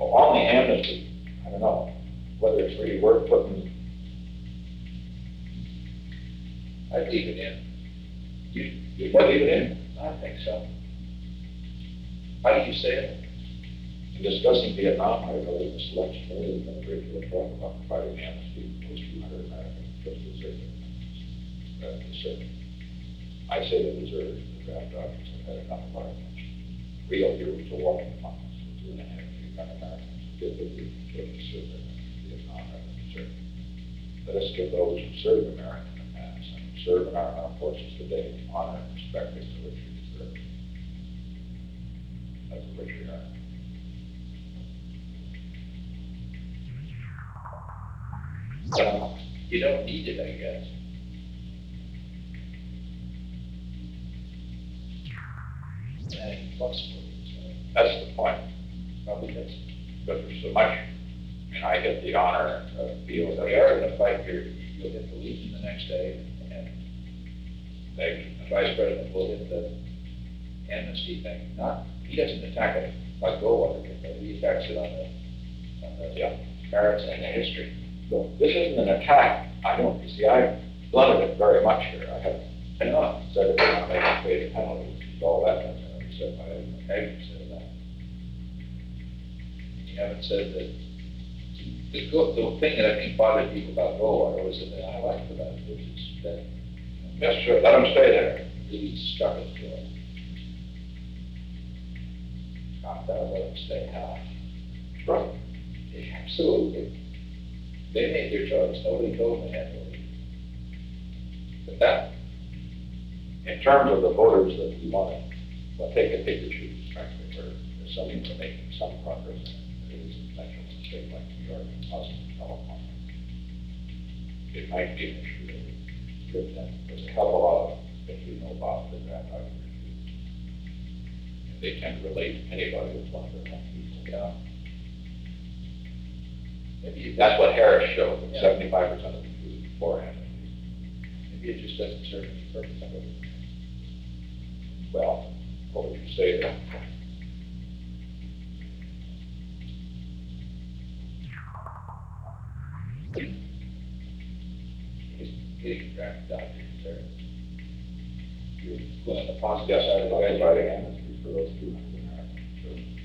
Well, on the amnesty, I don't know whether it's really worth putting. I'd leave it in. You want to leave it in? I think so. How do you say it? In discussing Vietnam, I believe the selection really has been a great deal of talk about providing amnesty to those 200 Americans just deserve it. I say they deserve the draft documents have had enough of our attention. Real heroes are walking among us, the 2.5 million Americans who did the deed and killed and served in Vietnam have been deserved. Let us give those who served America in the past and who serve in our armed forces today the honor and respect to which we deserve. That's the which we are. You don't need it, I guess. And flexible, so That's the point. probably that's. But there's so much, I get the honor of being We are in a fight here. You'll hit the Legion the next day, and the Vice President will hit the amnesty thing. He doesn't attack it like Goldwater did, but he attacks it on the merits and the history. So this isn't an attack. I blunted it very much here. I have said it will not make a pay the penalty, all that kind of stuff. You said I haven't said that. You haven't said that. The thing that I think bothered people about Goldwater was the thing I liked about it, which is that Yes, sure. Let them stay there. really stuck it to it. Not that let them stay high. Right. Absolutely. They made their choice, nobody told them they had to leave. But that, In terms of the voters that we want to take and choose, frankly, where there's some people making some progress, it is intentional in a state like New York, and us in California. It might be an issue that we could then, there's a hell of a lot of things we know about the draft document. And they tend to relate to anybody with one of their own people. yeah. Maybe That's what Harris showed, Yeah. 75% of the people beforehand. maybe it just doesn't serve any purpose. Well, what would you say there? Getting draft documents there. Well, the positive side of the providing amnesty for those 200 Americans.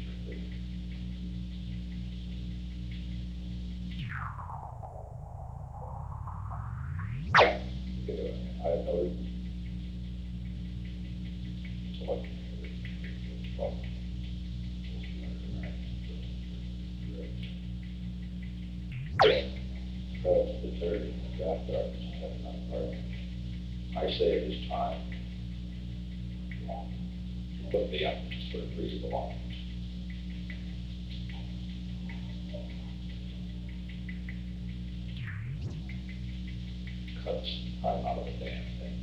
I have no reason. So what? Because the third and the draft documents have not started. I say it is time to put the emphasis where it really belongs. Cuts time out of the damn thing.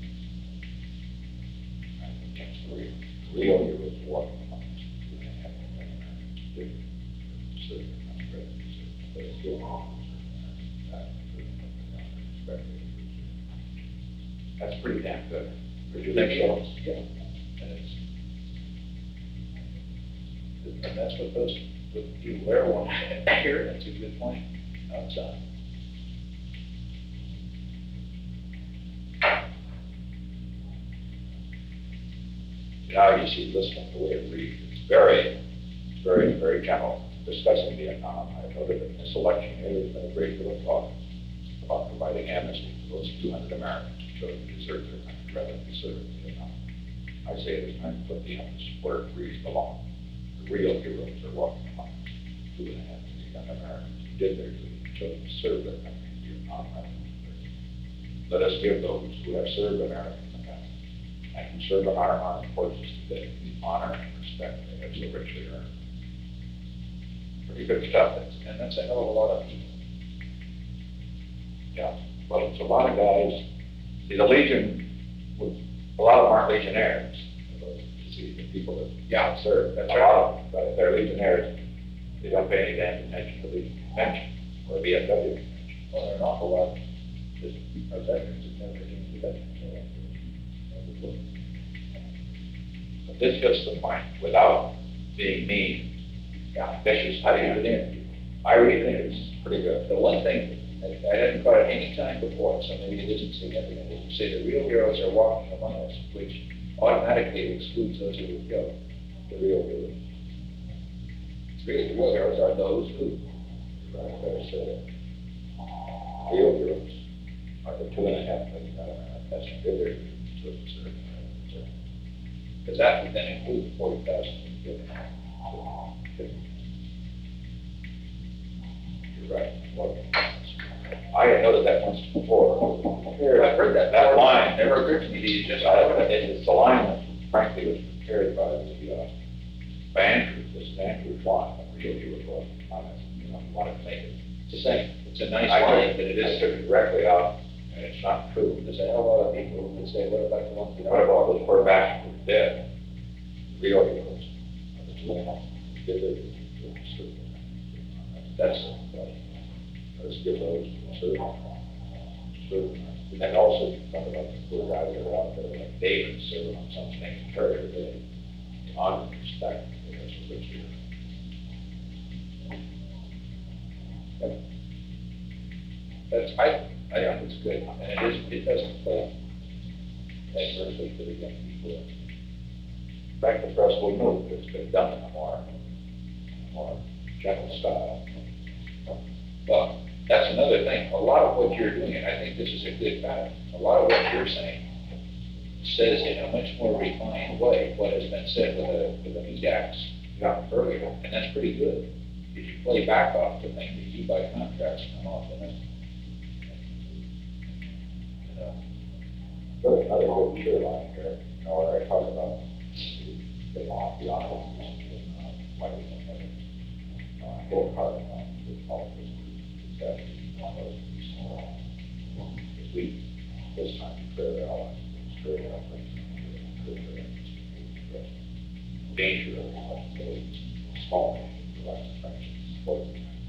I think that's the real heroes walking among us. We can have them serve the country, but it's still wrong. That's pretty damn good. Would you think so? Yeah. And that's what those, you wear one here, that's a good point, outside. Now you see, listening to the way it reads, it's very, very general. Discussing Vietnam, I noted that in this election here, there's been a great deal of talk about providing amnesty to those 200 Americans who chose to desert their country rather than be served in Vietnam. I say it is time to put the emphasis where it really belongs. The real heroes are walking among us. 2.5 million Americans who did their duty and chose to serve their country in Vietnam rather than desert. Let us give those who have served America in the past and who serve in our armed forces today the honor and respect they have so richly earned. Pretty good stuff. And that's a hell of a lot of people. Yeah, well, it's a lot of guys. See, the Legion, a lot of them aren't legionnaires. You see, the people that serve, that's a lot of them, but if they're legionnaires, they don't pay any damn attention to the convention or VFW convention. Well, there are an awful lot just are veterans that never came to that. But this gets the point, without being mean, Yeah, vicious. how do you get in? I really think it's pretty good. The one thing, I hadn't caught it any time before, so maybe it isn't significant, is you say the real heroes are walking among us, which automatically excludes those who would go. The real heroes. Really, the real heroes are those who. Right, I better say that. Real heroes are the 2.5 million that's bigger. Because that would then include the 40,000 given. You're right. Well, I had noted that once before. I've heard that. That line. Never occurred to me that you just. It's a line that frankly was prepared by by Andrew, this Andrew Fly, a real hero, wanted to make it. It's the same. It's a nice I line, but it I is. took it directly out, and it's not true. There's a hell of a lot of people who would say, what about the ones that What are? about those quarterbacks who are dead? Real heroes. Give it, That's, let's give those certain, and also talk about the poor guys that are out there, like David serving on some things, very good, honor, respect, that's a good hero. that's, I think it's good, and it doesn't play adversely to the young people. Back to press will move, it's been done in a more gentle style. Well, that's another thing, a lot of what you're doing, and I think this is a good pattern, a lot of what you're saying says in a much more refined way what has been said with a meat axe earlier, and that's pretty good. If you play back off the thing that you by contrast come off in it. But another good sure line here, where I talk about the law, the honor, why we don't have it. Full card, with politics, that, we, this time, declare our allies, declare our friends, danger of those small, relaxed friendships, both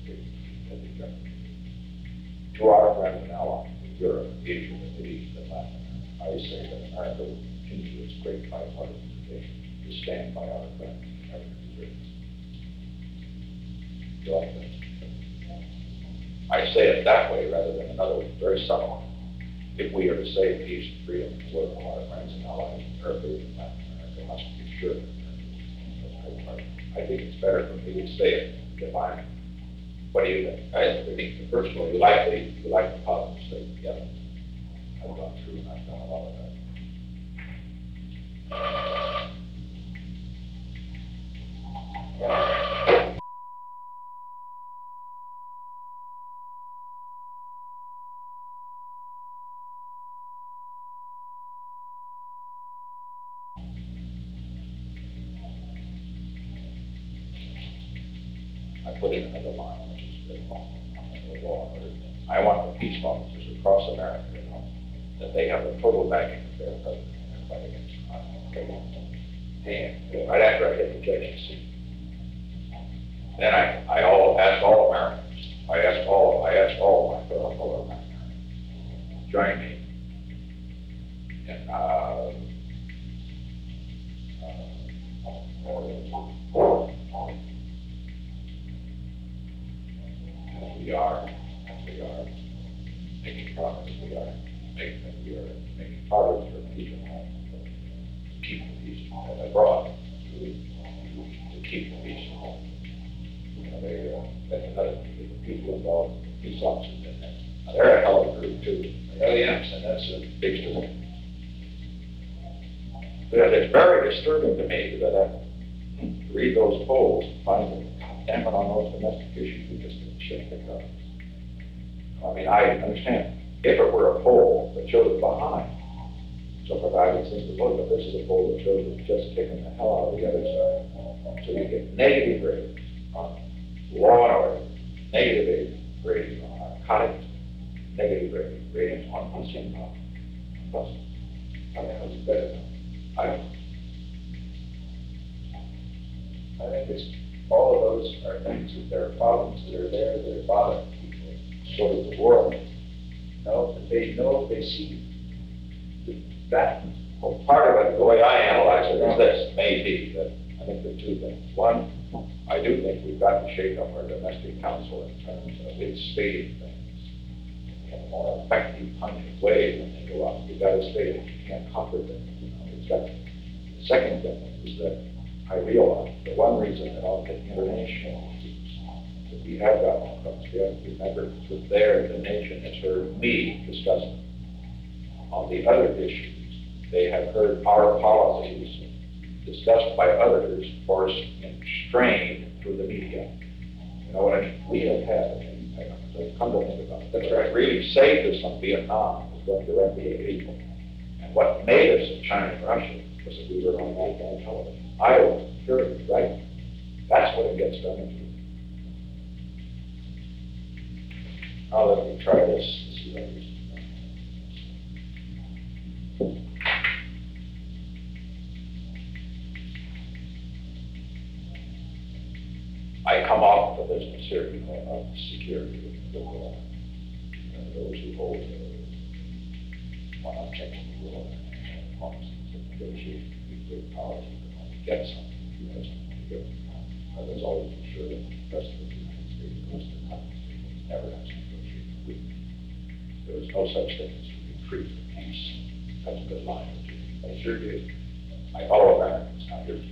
to our friends and allies, Europe, Asia, the Middle East, and Latin America, I say that America will continue its great bipartisan tradition to stand by our friends and American freedoms. Do you like that? I say it that way rather than another way, very subtle. If we are to save peace and freedom and work for our friends and allies in Europe, Asia, and Latin America, must be sure. I think it's better for me to say it, define it. What do you think? I think the first one, you like the positive statement, yeah. I've gone through and I've done a lot of that. I put in another line, which is very long, the law. I want the peace officers across America to know that they have the total backing of their president in their fight against crime. And right after I hit the judge's seat, then I asked all Americans, I asked all my fellow Americans, join me in we are making progress. We are making progress for peace at home, to keep the peace abroad, to keep the peace at home. That's another thing, the people involved, peace officers in there. Now, they're a hell of a group too. Oh, yes, and that's a Big story. But it's very disturbing to me that I read those polls and find that, damn it, on those domestic issues, we just didn't shit the guns. I mean, I understand, if it were a poll that showed behind, so provided since the vote, but this is a poll that shows it's just kicking the hell out of the other side. So you get negative ratings on law and order, negative ratings on narcotics, negative ratings on hunting, plus, I mean, it's better. I think it's, all of those are things that there are problems that are there that are bothering people. sort of the world. No, if they see that. Well, part of it, the way I analyze it is this, maybe, that I think there are two things. One, I do think we've got to shake up our domestic council in terms of its stating things in a more effective, pungent way when they go out. You've got to state it, you can't comfort them, you know, it's got. The second thing is that I realize the one reason that all the international issues that we have gotten across, we have to remember that there, the nation has heard me discuss them. On the other issues, they have heard our policies discussed by others, forced and strained through the media. You know what I mean? We have had, come to think about it, that's what really saved us from Vietnam was going directly to the people. And what made us in China and Russia was that we were on national television. Iowa, period, right? That's what it gets done into. Now let me try this. See what it is. I come off the business here, you know, of security, the law, and those who hold one objection to the law, policies and negotiate with powers to get something, you have something to give. There's always for sure that the President of the United States goes to the United States, never has to negotiate with me. There is no such thing as retreat for peace. That's a good line. I sure did. My fellow Americans, not here.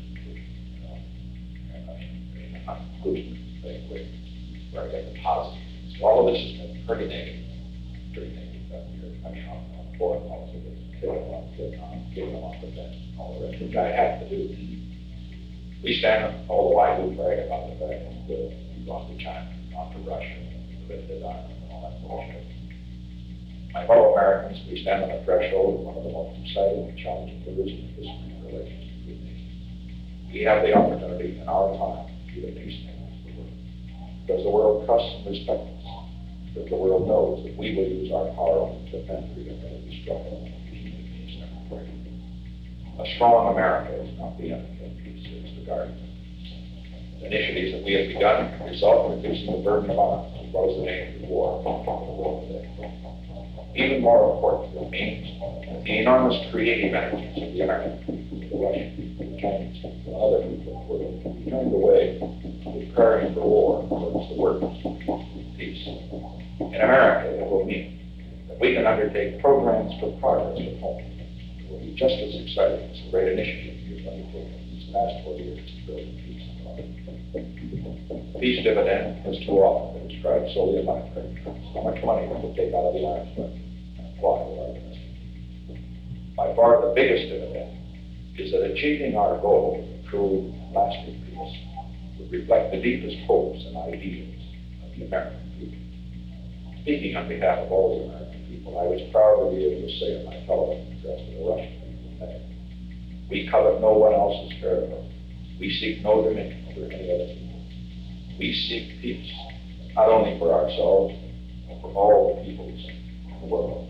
Conclusion, where I get the positive. So all of this has been pretty negative up here. I mean, on foreign policy, killing them off Vietnam, getting them off the bench, all the rest, which I have to do. We stand up, although I do brag about the fact that we've gone to China, gone to Russia, lifted Ireland, and all that bullshit. My fellow Americans, we stand on the threshold of one of the most exciting and challenging rivers in the history of relations between nations. We have the opportunity in our time to be the peacemaker. Because the world trusts and respects us. Because the world knows that we will use our power to defend freedom and be strong and peace never break. A strong America is not the enemy of peace, it is the guardian. The initiatives that we have begun result in reducing the burden of arms as well as the danger of war in the world today. Even more important, it means that the enormous creative energies of the American people, the Russian people, the Chinese people, and other people who will be turned away preparing for war towards the work of peace. In America, it will mean that we can undertake programs for progress at home. It will be just as exciting as the great initiative you've undertaken these past 4 years to build peace and love. The peace dividend has too often been described solely in monetary terms. How much money we will take out of the arms market and apply to our domestic. By far the biggest dividend is that achieving our goal of true and lasting peace would reflect the deepest hopes and ideals of the American people. Speaking on behalf of all the American people, I was proud to be able to say in my telephone address to the Russian people today, we covet no one else's territory. We seek no dominion over any other people. We seek peace, not only for ourselves, but for all the peoples in the world.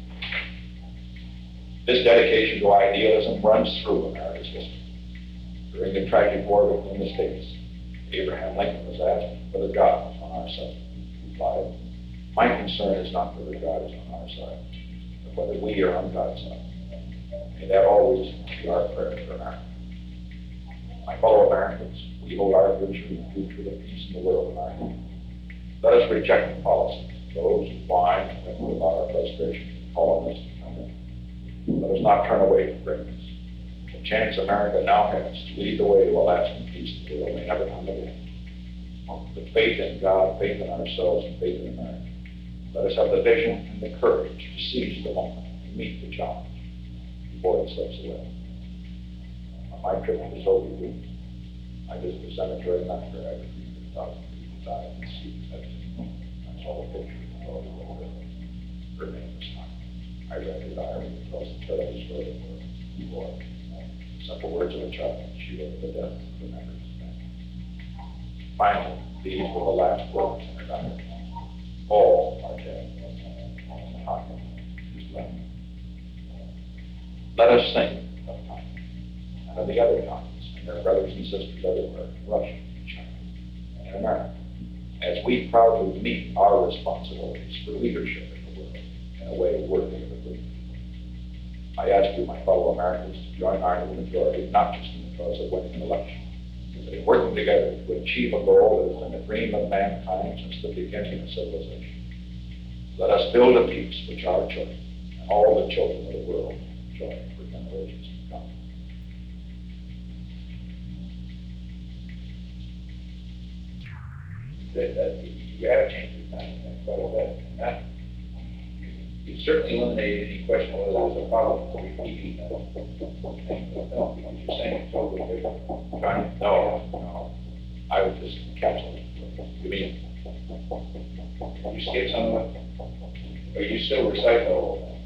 This dedication to idealism runs through America's history. During the tragic war between the states, Abraham Lincoln was asked whether God was on our side. He replied, my concern is not whether God is on our side, but whether we are on God's side. May that always be our prayer for America. My fellow Americans, we hold our future in the future of peace in the world in our hands. Let us reject the policies of those who whine and think about our frustration and call on us to come in. Let us not turn away from greatness. The chance America now has to lead the way to a lasting peace in the world may never come again. With faith in God, faith in ourselves, and faith in America, let us have the vision and the courage to seize the moment and meet the challenge before it slips away. On my trip to the Soviet Union, I visited the cemetery not where I could read 1,000 people died in the sea. I saw a picture of Gloria Woodruff. Her name was not. I read her diary and tells the terrible story of her war. Simple words of a child. She wrote the death of the members of the family. Finally, these were the last words in her diary. All are dead. Time is left. Let us think of time and of the other times and their brothers and sisters everywhere in Russia, China, and America, as we proudly meet our responsibilities for leadership in the world in a way worthy of a good people. I ask you, my fellow Americans, to join our new majority, not just in the cause of winning an election, They're working together to achieve a goal that has been a dream of mankind since the beginning of civilization. Let us build a peace which our children, and all the children of the world, enjoy for generations to come. You have changed your time quite a bit. And that, you certainly eliminated any question whether there's a problem with repeating that. No, because you're saying it's totally different. Right? No. I would just capsule it. You mean, You skip some of it? Or you still recite the whole thing?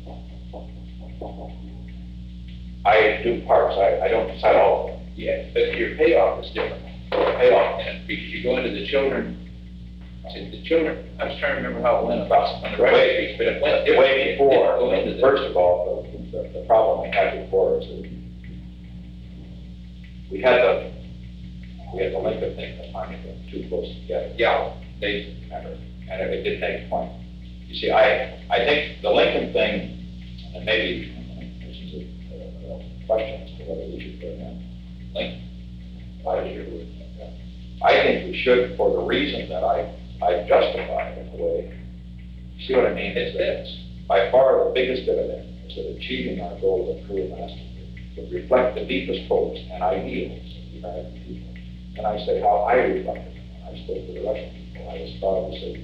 I do parts, I don't decide all of them. Yeah, but your payoff is different. Payoff. And because you go into the children, I was trying to remember how it went about on the right Way- speech, but it went different. Way It didn't go before, into the- first of all, the problem we had before is that we had the Lincoln thing, the timing them too close together. Yeah, They, remember, and it did take a point. You see, I think the Lincoln thing, and maybe this is a question as to whether we should put in Lincoln. I think we should, for the reason that I justified in a way. See what I mean? It's this. By far the biggest dividend is that achieving our goal of true mastery would reflect the deepest hopes and ideals of the American people. And I say how I reflected them when I spoke to the Russian people. I was proud to say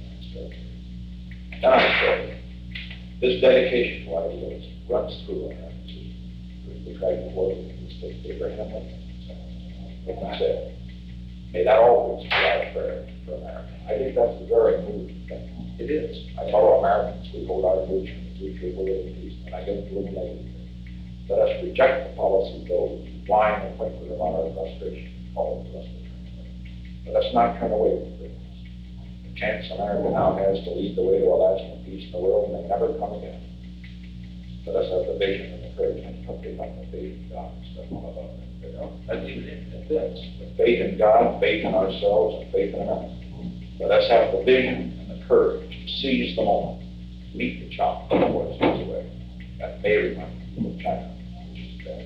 and I say, this dedication to ideals runs through Americans. We tried to quote Abraham Lincoln. What I said, may that always be our prayer for America. I think that's a very moving thing. It is. I fellow Americans, we hold our nation in the future will live in peace, and I get a little negative. Let us reject the policy of those who whine and whimper about our frustration, all of us. Let us not turn away from greatness. The chance America now has to lead the way to a lasting peace in the world may never come again. Let us have the vision and the courage and take up the faith in God instead of above it. I leave it in this. Faith in God, faith in ourselves, and faith in America. Let us have the vision and the courage to seize the moment, meet the challenge before it slips away. That may remind you of China, which is bad.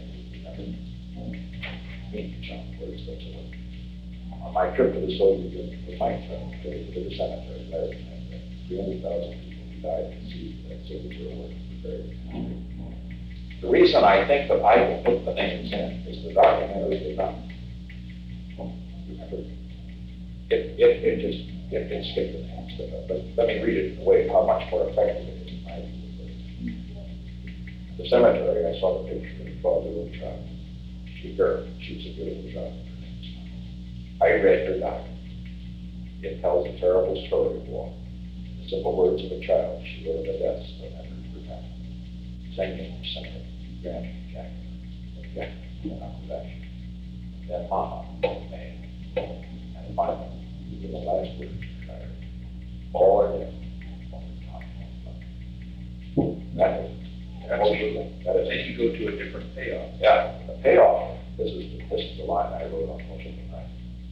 Meet the challenge before it slips away. On my trip to the Soviet Union with my friend, to the cemetery, there, 300,000 people who died conceived that Soviet war was prepared. The reason I think that I will put the names in is the documentary did not. Remember, it skipped the names, but let me read it in a way how much more effective it is in my view. The cemetery, I saw the picture of the little child. She was a beautiful child. I read her document. It tells a terrible story of war. The simple words of a child. She wrote the deaths of members of her family. Singing, singing, Granny, Jack, and Uncle Dash. Then Mama, May, and finally, the last word, all are dead. That is, that is. Then you go to a different payoff. Yeah, the payoff, this is the line I wrote on most of the night.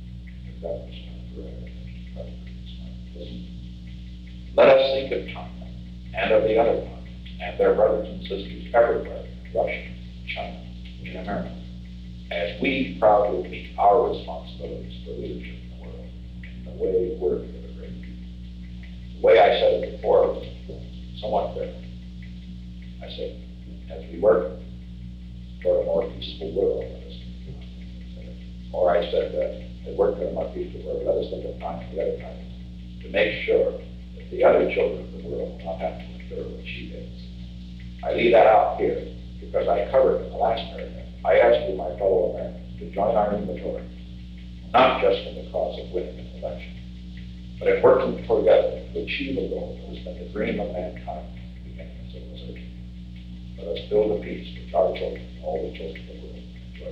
Let us think of China and of the other countries and their brothers and sisters everywhere, Russia, China, and America, as we proudly meet our responsibilities for leadership in the world in the way we work for the great people. The way I said it before was somewhat different. I said, as we work for a more peaceful world, let us think of China. Or I said that as work for a more peaceful world, let us think of China and the other countries to make sure that the other children of the world will not have to endure what she did. I leave that out here because I covered in the last paragraph. I ask you, my fellow Americans, to join our inventory, not just in the cause of winning an election, but in working together to achieve a goal that has been the dream of mankind from the beginning of civilization. Let us build a peace which our children, all the children of the world, enjoy.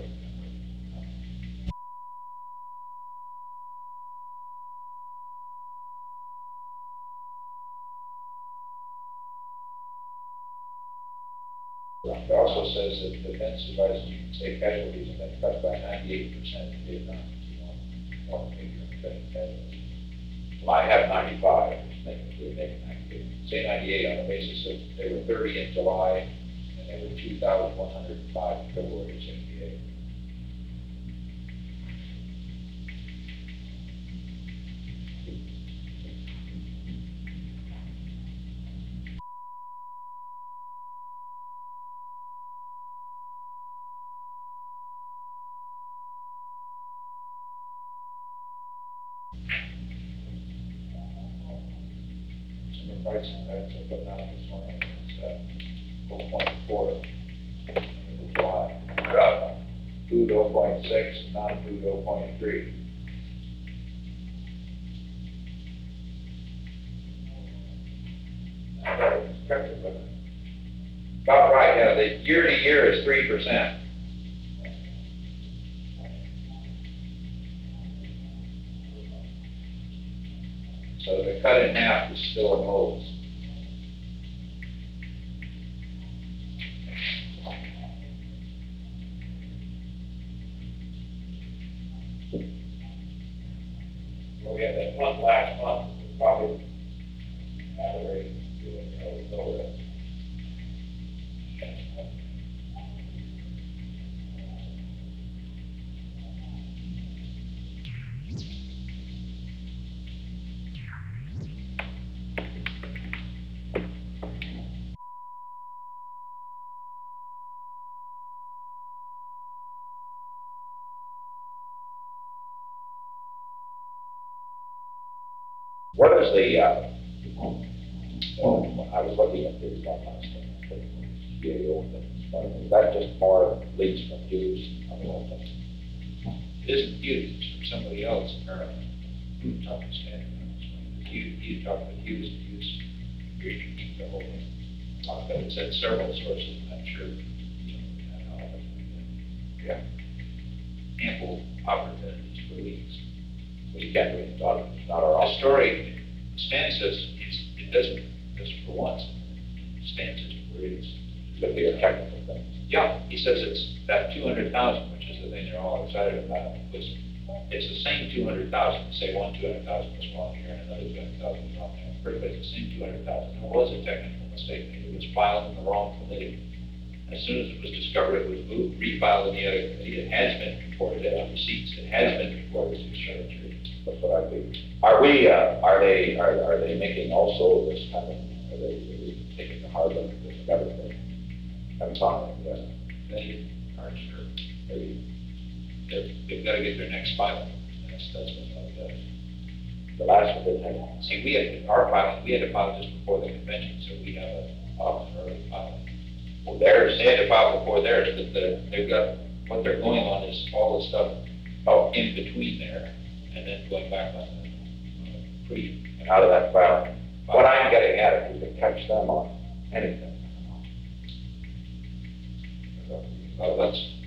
It also says that defense devices, you can say casualties have been cut by 98% in Vietnam. You want to make your casualties. Well, I have 95, we make it 98. Say 98 on the basis of they were 30 in July and they were 2,105 in February of 68. Some pricing, that's I put down this morning, it's, 0.4. July. Food 0.6, non-food 0.3. About right, yeah, the year to year is 3%. So the cut in half is still a Moles. Well, we had that month last month, probably average, no risk. What is the, I was looking at this one last time, is that just more leads from Hughes? I don't know. It isn't Hughes, it's from somebody else, apparently. Talking to Stan. Hughes talking with Hughes, agreed to keep the whole thing. But it said several sources, I'm sure. Yeah. Ample opportunities for leaks. We can't really talk, it's not our The office. story, Stan says it doesn't, just for once, Stan says where it is. Could be a technical thing. Yeah, he says it's that 200,000, which is the thing they're all excited about, because it's the same 200,000, say one 200,000 was wrong here, and another 200,000 was wrong there, but it's the same 200,000. There was a technical mistake, maybe it was filed in the wrong committee. As soon as it was discovered, it was moved, refiled in the other committee. It has been reported as receipts, it has been reported as expenditure. That's what I think. Are they making also this kind of, are they taking the hard look at this and everything? I'm fine, yeah. They aren't sure. Maybe They've got to get their next filing. That's what it does. the last one didn't have. See, we had, our filing, we had to file just before the convention, so we have an early filing. Well, theirs, they had to file before theirs, but they've got, what they're going on is all the stuff in between there, and then going back on the pre. Out of that filing. What I'm getting at, if you can catch them on anything. That's